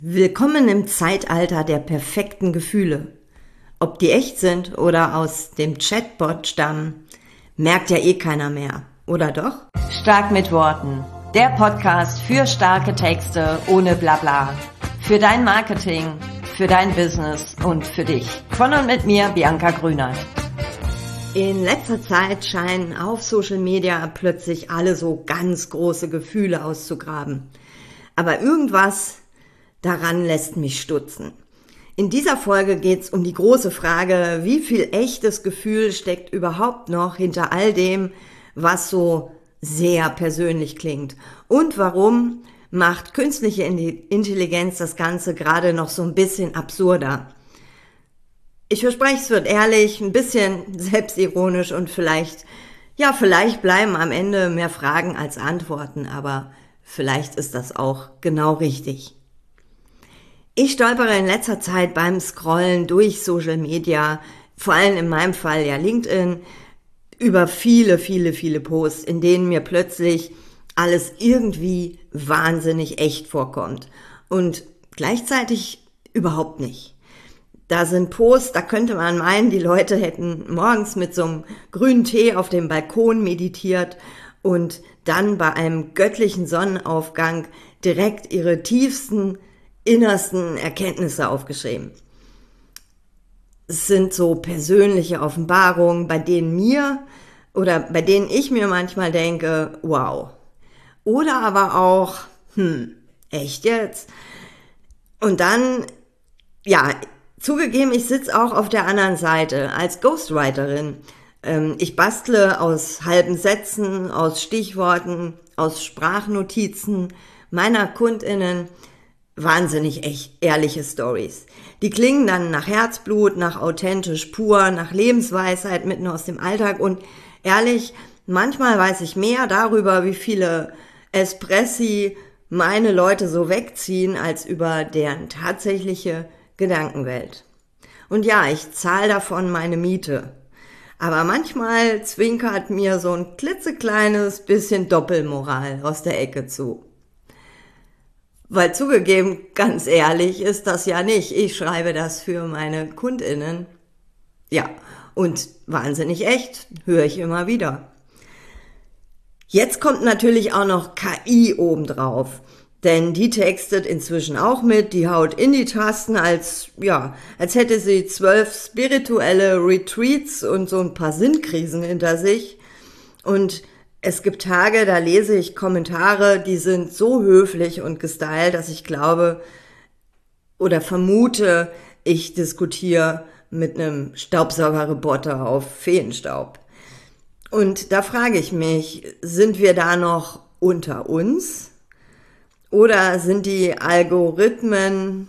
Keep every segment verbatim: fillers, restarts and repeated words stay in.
Willkommen im Zeitalter der perfekten Gefühle. Ob die echt sind oder aus dem Chatbot stammen, merkt ja eh keiner mehr, oder doch? Stark mit Worten. Der Podcast für starke Texte ohne Blabla. Für dein Marketing, für dein Business und für dich. Von und mit mir, Bianca Grüner. In letzter Zeit scheinen auf Social Media plötzlich alle so ganz große Gefühle auszugraben. Aber irgendwas daran lässt mich stutzen. In dieser Folge geht's um die große Frage, wie viel echtes Gefühl steckt überhaupt noch hinter all dem, was so sehr persönlich klingt? Und warum macht künstliche Intelligenz das Ganze gerade noch so ein bisschen absurder? Ich verspreche, es wird ehrlich, ein bisschen selbstironisch und vielleicht, ja, vielleicht bleiben am Ende mehr Fragen als Antworten, aber vielleicht ist das auch genau richtig. Ich stolpere in letzter Zeit beim Scrollen durch Social Media, vor allem in meinem Fall ja LinkedIn, über viele, viele, viele Posts, in denen mir plötzlich alles irgendwie wahnsinnig echt vorkommt und gleichzeitig überhaupt nicht. Da sind Posts, da könnte man meinen, die Leute hätten morgens mit so einem grünen Tee auf dem Balkon meditiert und dann bei einem göttlichen Sonnenaufgang direkt ihre tiefsten innersten Erkenntnisse aufgeschrieben. Es sind so persönliche Offenbarungen, bei denen mir oder bei denen ich mir manchmal denke, wow. Oder aber auch, hm, echt jetzt? Und dann, ja, zugegeben, ich sitze auch auf der anderen Seite als Ghostwriterin. Ähm, ich bastle aus halben Sätzen, aus Stichworten, aus Sprachnotizen meiner KundInnen wahnsinnig echt ehrliche Stories. Die klingen dann nach Herzblut, nach authentisch pur, nach Lebensweisheit mitten aus dem Alltag und ehrlich, manchmal weiß ich mehr darüber, wie viele Espressi meine Leute so wegziehen, als über deren tatsächliche Gedankenwelt. Und ja, ich zahle davon meine Miete. Aber manchmal zwinkert mir so ein klitzekleines bisschen Doppelmoral aus der Ecke zu. Weil zugegeben, ganz ehrlich, ist das ja nicht. Ich schreibe das für meine KundInnen. Ja, und wahnsinnig echt, höre ich immer wieder. Jetzt kommt natürlich auch noch K I obendrauf. Denn die textet inzwischen auch mit, die haut in die Tasten, als, ja, als hätte sie zwölf spirituelle Retreats und so ein paar Sinnkrisen hinter sich. Und es gibt Tage, da lese ich Kommentare, die sind so höflich und gestylt, dass ich glaube oder vermute, ich diskutiere mit einem Staubsaugerroboter auf Feenstaub. Und da frage ich mich, sind wir da noch unter uns? Oder sind die Algorithmen,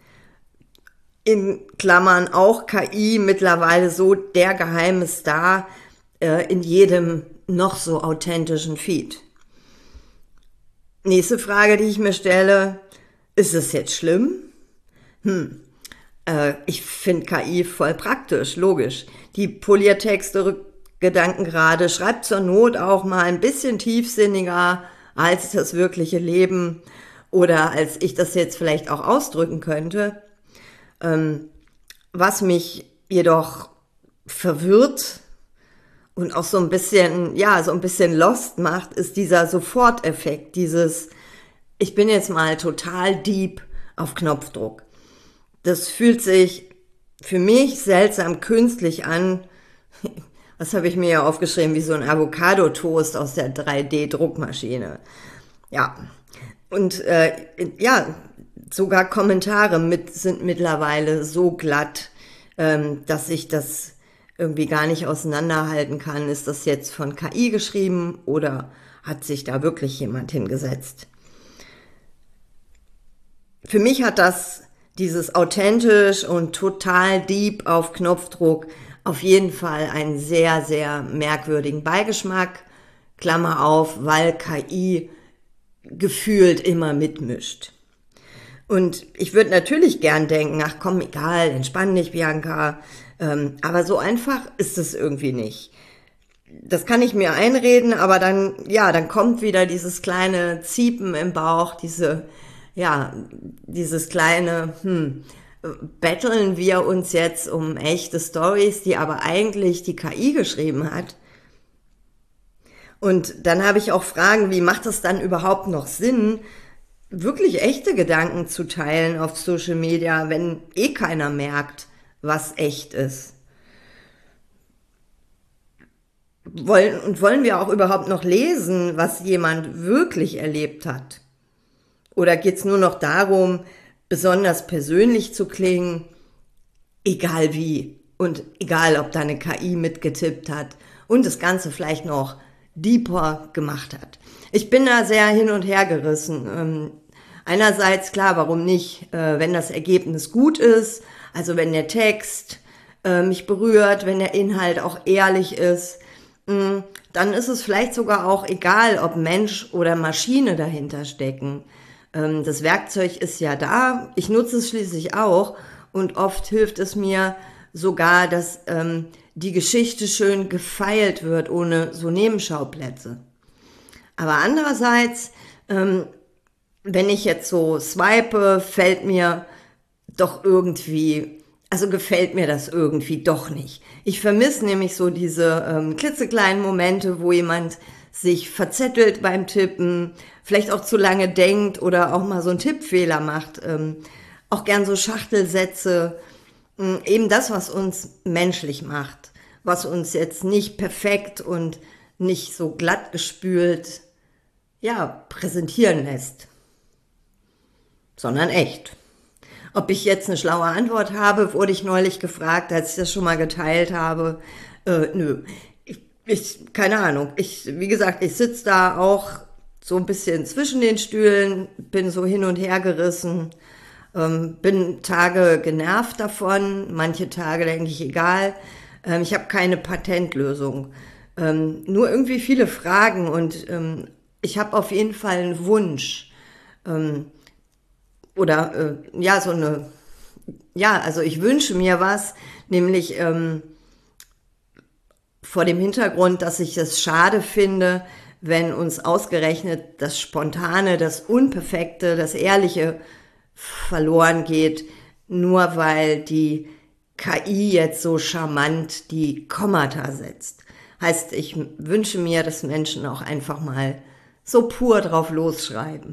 in Klammern auch K I, mittlerweile so der geheime Star äh, in jedem noch so authentischen Feed? Nächste Frage, die ich mir stelle, ist es jetzt schlimm? Hm, äh, ich finde K I voll praktisch, logisch. Die poliert Texte, Gedankengrade, schreibt zur Not auch mal ein bisschen tiefsinniger als das wirkliche Leben oder als ich das jetzt vielleicht auch ausdrücken könnte. Ähm, was mich jedoch verwirrt und auch so ein bisschen, ja, so ein bisschen lost macht, ist dieser Soforteffekt, dieses, ich bin jetzt mal total deep auf Knopfdruck. Das fühlt sich für mich seltsam künstlich an. Was habe ich mir ja aufgeschrieben, wie so ein Avocado-Toast aus der drei D-Druckmaschine. Ja, und äh, ja, sogar Kommentare mit, sind mittlerweile so glatt, ähm, dass ich das irgendwie gar nicht auseinanderhalten kann. Ist das jetzt von K I geschrieben oder hat sich da wirklich jemand hingesetzt? Für mich hat das dieses authentisch und total deep auf Knopfdruck auf jeden Fall einen sehr, sehr merkwürdigen Beigeschmack, Klammer auf, weil K I gefühlt immer mitmischt. Und ich würde natürlich gern denken, ach komm, egal, entspann dich, Bianca, ähm, aber so einfach ist es irgendwie nicht. Das kann ich mir einreden, aber dann, ja, dann kommt wieder dieses kleine Ziepen im Bauch, diese, ja, dieses kleine, hm, betteln wir uns jetzt um echte Stories, die aber eigentlich die K I geschrieben hat. Und dann habe ich auch Fragen, wie macht es dann überhaupt noch Sinn, wirklich echte Gedanken zu teilen auf Social Media, wenn eh keiner merkt, was echt ist? Wollen, und wollen wir auch überhaupt noch lesen, was jemand wirklich erlebt hat? Oder geht es nur noch darum, besonders persönlich zu klingen, egal wie und egal, ob da eine K I mitgetippt hat und das Ganze vielleicht noch deeper gemacht hat? Ich bin da sehr hin und her gerissen. Ähm, einerseits, klar, warum nicht, äh, wenn das Ergebnis gut ist, also wenn der Text äh, mich berührt, wenn der Inhalt auch ehrlich ist, mh, dann ist es vielleicht sogar auch egal, ob Mensch oder Maschine dahinter stecken. Ähm, das Werkzeug ist ja da, ich nutze es schließlich auch und oft hilft es mir sogar, dass ähm, die Geschichte schön gefeilt wird, ohne so Nebenschauplätze. Aber andererseits, ähm, wenn ich jetzt so swipe, fällt mir doch irgendwie, also gefällt mir das irgendwie doch nicht. Ich vermisse nämlich so diese ähm, klitzekleinen Momente, wo jemand sich verzettelt beim Tippen, vielleicht auch zu lange denkt oder auch mal so einen Tippfehler macht. Ähm, auch gern so Schachtelsätze, ähm, eben das, was uns menschlich macht, was uns jetzt nicht perfekt und nicht so glatt gespült, ja, präsentieren lässt, sondern echt. Ob ich jetzt eine schlaue Antwort habe, wurde ich neulich gefragt, als ich das schon mal geteilt habe. Äh, nö, ich, ich, keine Ahnung. Ich, wie gesagt, ich sitze da auch so ein bisschen zwischen den Stühlen, bin so hin und her gerissen, ähm, bin Tage genervt davon, manche Tage denke ich, egal. Ähm, ich habe keine Patentlösung. Ähm, nur irgendwie viele Fragen und ähm, ich habe auf jeden Fall einen Wunsch. Ähm, oder äh, ja, so eine, ja, also ich wünsche mir was, nämlich ähm, vor dem Hintergrund, dass ich es schade finde, wenn uns ausgerechnet das Spontane, das Unperfekte, das Ehrliche verloren geht, nur weil die K I jetzt so charmant die Kommata setzt. Heißt, ich wünsche mir, dass Menschen auch einfach mal so pur drauf losschreiben.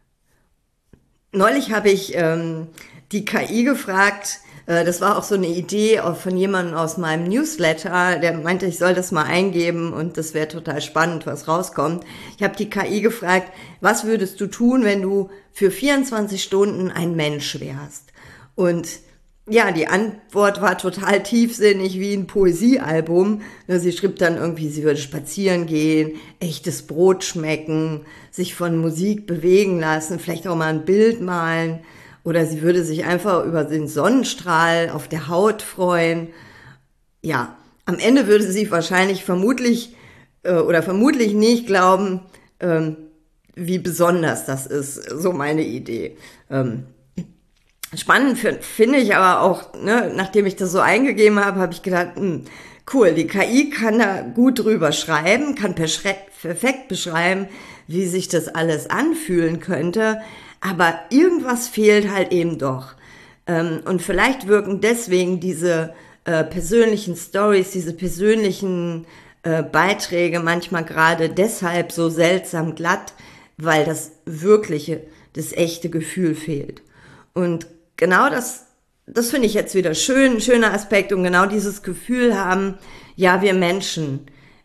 Neulich habe ich ähm, die K I gefragt, äh, das war auch so eine Idee von jemandem aus meinem Newsletter, der meinte, ich soll das mal eingeben und das wäre total spannend, was rauskommt. Ich habe die K I gefragt, was würdest du tun, wenn du für vierundzwanzig Stunden ein Mensch wärst? Und ja, die Antwort war total tiefsinnig wie ein Poesiealbum. Sie schrieb dann irgendwie, sie würde spazieren gehen, echtes Brot schmecken, sich von Musik bewegen lassen, vielleicht auch mal ein Bild malen. Oder sie würde sich einfach über den Sonnenstrahl auf der Haut freuen. Ja, am Ende würde sie wahrscheinlich vermutlich äh, oder vermutlich nicht glauben, ähm, wie besonders das ist. So meine Idee. Ähm, Spannend finde ich aber auch, ne, nachdem ich das so eingegeben habe, habe ich gedacht, mh, cool, die K I kann da gut drüber schreiben, kann perfekt beschreiben, wie sich das alles anfühlen könnte, aber irgendwas fehlt halt eben doch. Ähm, und vielleicht wirken deswegen diese äh, persönlichen Stories, diese persönlichen äh, Beiträge manchmal gerade deshalb so seltsam glatt, weil das wirkliche, das echte Gefühl fehlt. Und genau das, das finde ich jetzt wieder schön, ein schöner Aspekt und genau dieses Gefühl haben, ja, wir Menschen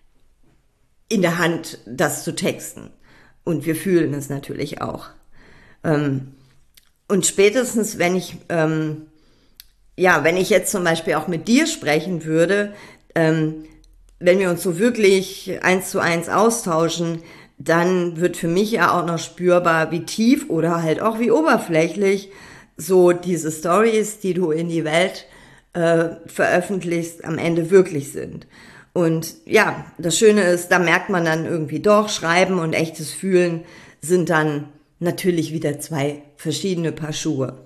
in der Hand, das zu texten. Und wir fühlen es natürlich auch. Ähm, und spätestens, wenn ich, ähm, ja, wenn ich jetzt zum Beispiel auch mit dir sprechen würde, ähm, wenn wir uns so wirklich eins zu eins austauschen, dann wird für mich ja auch noch spürbar, wie tief oder halt auch wie oberflächlich so diese Stories, die du in die Welt äh, veröffentlichst, am Ende wirklich sind. Und ja, das Schöne ist, da merkt man dann irgendwie doch, Schreiben und echtes Fühlen sind dann natürlich wieder zwei verschiedene Paar Schuhe.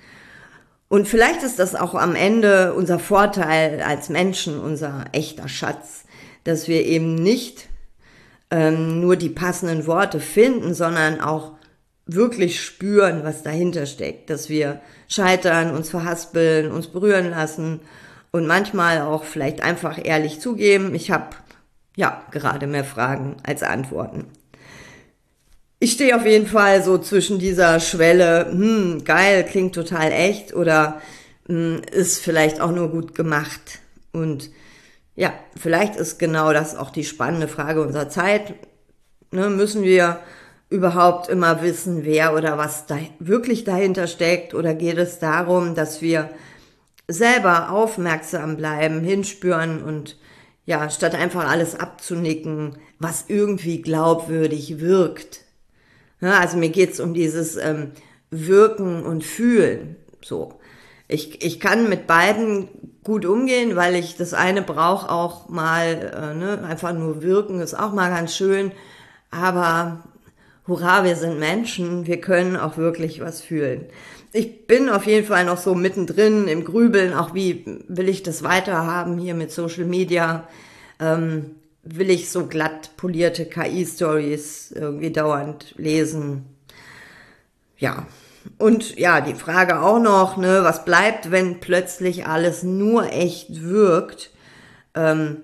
Und vielleicht ist das auch am Ende unser Vorteil als Menschen, unser echter Schatz, dass wir eben nicht ähm, nur die passenden Worte finden, sondern auch wirklich spüren, was dahinter steckt, dass wir scheitern, uns verhaspeln, uns berühren lassen und manchmal auch vielleicht einfach ehrlich zugeben, ich habe ja gerade mehr Fragen als Antworten. Ich stehe auf jeden Fall so zwischen dieser Schwelle, hm, geil, klingt total echt oder hm, ist vielleicht auch nur gut gemacht. Und ja, vielleicht ist genau das auch die spannende Frage unserer Zeit. Ne, müssen wir überhaupt immer wissen, wer oder was da wirklich dahinter steckt? Oder geht es darum, dass wir selber aufmerksam bleiben, hinspüren und ja, statt einfach alles abzunicken, was irgendwie glaubwürdig wirkt? Ja, also mir geht's um dieses ähm, Wirken und Fühlen. So, ich ich kann mit beiden gut umgehen, weil ich das eine brauche auch mal, äh, ne, einfach nur wirken ist auch mal ganz schön. Aber hurra, wir sind Menschen, wir können auch wirklich was fühlen. Ich bin auf jeden Fall noch so mittendrin im Grübeln, auch wie will ich das weiterhaben hier mit Social Media. Ähm, will ich so glatt polierte K I-Stories irgendwie dauernd lesen? Ja, und ja, die Frage auch noch, ne, was bleibt, wenn plötzlich alles nur echt wirkt, ähm,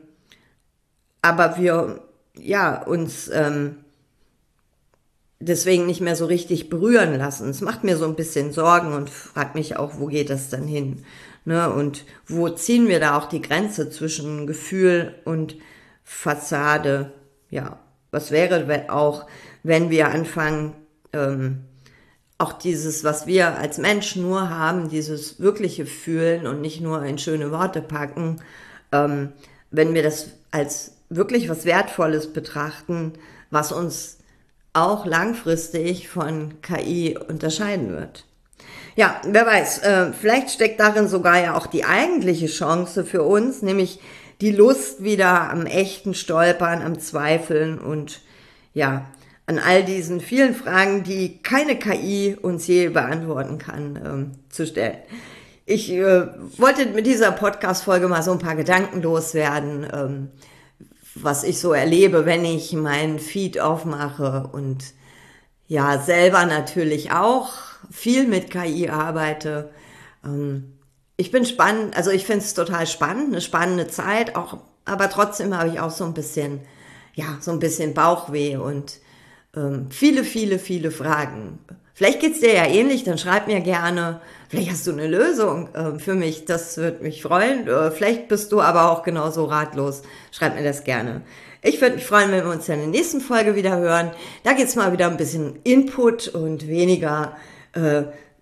aber wir ja uns ähm, deswegen nicht mehr so richtig berühren lassen. Es macht mir so ein bisschen Sorgen und fragt mich auch, wo geht das dann hin? Ne? Und wo ziehen wir da auch die Grenze zwischen Gefühl und Fassade? Ja, was wäre auch, wenn wir anfangen, ähm, auch dieses, was wir als Mensch nur haben, dieses wirkliche Fühlen und nicht nur in schöne Worte packen, ähm, wenn wir das als wirklich was Wertvolles betrachten, was uns auch langfristig von K I unterscheiden wird. Ja, wer weiß, äh, vielleicht steckt darin sogar ja auch die eigentliche Chance für uns, nämlich die Lust wieder am echten Stolpern, am Zweifeln und ja, an all diesen vielen Fragen, die keine K I uns je beantworten kann, ähm, zu stellen. Ich äh, wollte mit dieser Podcast-Folge mal so ein paar Gedanken loswerden, ähm, was ich so erlebe, wenn ich meinen Feed aufmache und ja, selber natürlich auch viel mit K I arbeite. Ähm, ich bin spannend, also ich finde es total spannend, eine spannende Zeit, auch, aber trotzdem habe ich auch so ein bisschen, ja, so ein bisschen Bauchweh und ähm, viele, viele, viele Fragen. Vielleicht geht's dir ja ähnlich, dann schreib mir gerne, vielleicht hast du eine Lösung äh, für mich, das würde mich freuen. Äh, vielleicht bist du aber auch genauso ratlos, schreib mir das gerne. Ich würde mich freuen, wenn wir uns in der nächsten Folge wieder hören. Da geht's mal wieder ein bisschen Input und weniger äh,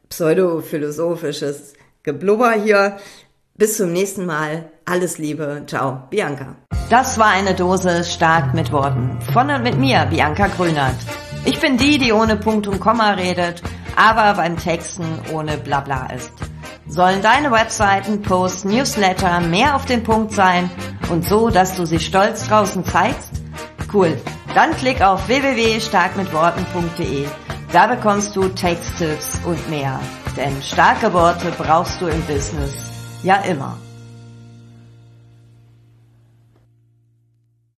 pseudophilosophisches Geblubber hier. Bis zum nächsten Mal. Alles Liebe. Ciao, Bianca. Das war eine Dose stark mit Worten. Von und mit mir, Bianca Grünert. Ich bin die, die ohne Punkt und Komma redet, aber beim Texten ohne Blabla ist. Sollen deine Webseiten, Posts, Newsletter mehr auf den Punkt sein und so, dass du sie stolz draußen zeigst? Cool. Dann klick auf w w w punkt stark mit worten punkt d e. Da bekommst du Texttipps und mehr. Denn starke Worte brauchst du im Business ja immer.